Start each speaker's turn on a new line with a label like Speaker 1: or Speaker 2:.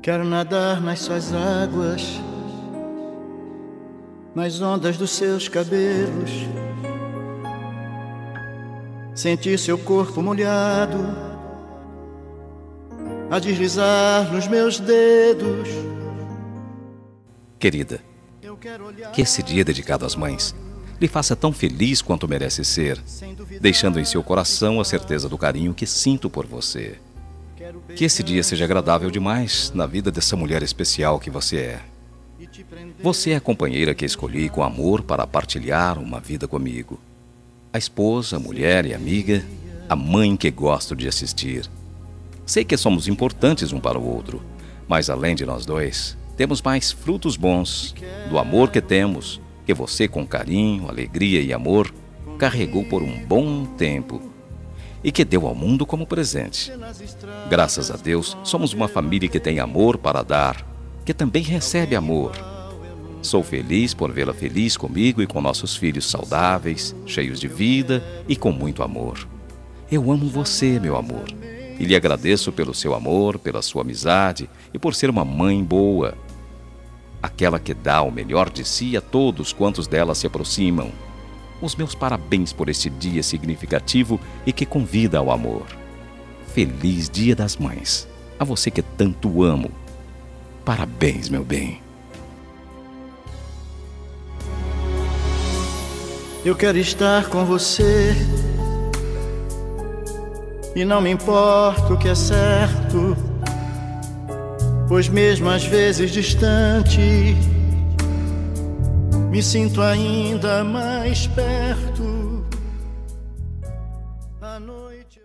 Speaker 1: Quero nadar nas suas águas, nas ondas dos seus cabelos, sentir seu corpo molhado a deslizar nos meus dedos.
Speaker 2: Querida, que esse dia dedicado às mães lhe faça tão feliz quanto merece ser, deixando em seu coração a certeza do carinho que sinto por você. Que esse dia seja agradável demais na vida dessa mulher especial que você é. Você é a companheira que escolhi com amor para partilhar uma vida comigo. A esposa, a mulher e amiga, a mãe que gosto de assistir. Sei que somos importantes um para o outro, mas além de nós dois, temos mais frutos bons do amor que temos, que você com carinho, alegria e amor carregou por um bom tempo e que deu ao mundo como presente. Graças a Deus, somos uma família que tem amor para dar, que também recebe amor. Sou feliz por vê-la feliz comigo e com nossos filhos saudáveis, cheios de vida e com muito amor. Eu amo você, meu amor, e lhe agradeço pelo seu amor, pela sua amizade e por ser uma mãe boa. Aquela que dá o melhor de si a todos quantos dela se aproximam. Os meus parabéns por este dia significativo e que convida ao amor. Feliz Dia das Mães, a você que tanto amo. Parabéns, meu bem.
Speaker 1: Eu quero estar com você e não me importa o que é certo, pois mesmo às vezes distante, me sinto ainda mais perto.